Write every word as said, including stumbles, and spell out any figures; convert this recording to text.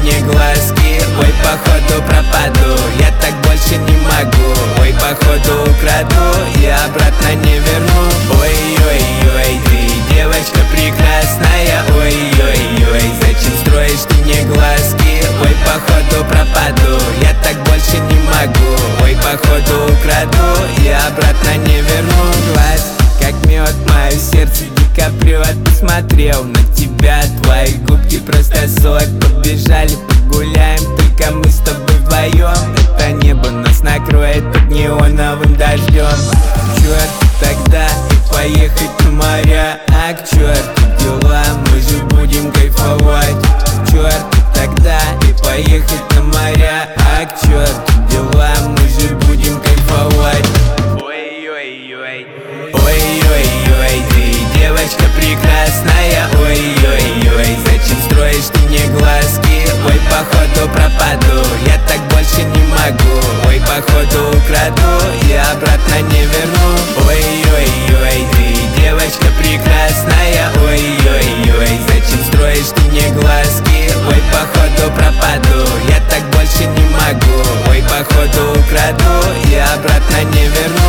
мне глазки. Ой, походу пропаду, я так больше не могу. Ой, походу украду, я обратно не верну. Ой-ой-ой, ты девочка прекрасная. Ой-ой-ой, зачем строишь ты мне глазки? Ой, походу пропаду, я так больше не могу. Ой, походу украду, я обратно не верну. Глаз, как мед, мое сердце дико прет. Посмотрел на тебя, твои губки просто сок. Побежали, погуляем, только мы с тобой вдвоем. Это небо нас накроет под неоновым дождем. Черт, тогда и поехать на моря. А к черту дела, мы же будем кайфовать. Черт, тогда и поехать на моря. А к черту дела, мы же будем кайфовать. Ой-ой-ой, ой-ой-ой, ты девочка прекрасная. Ой-ой-ой, зачем строишь ты мне глазки? Ой, походу пропаду, я так больше не могу. Ой, походу украду, я обратно не верну. Ой-ой-ой, ты девочка прекрасная. Ой-ой-ой, зачем строишь ты мне глазки? Ой, походу пропаду, я так больше не могу. Ой, походу украду, я обратно не верну.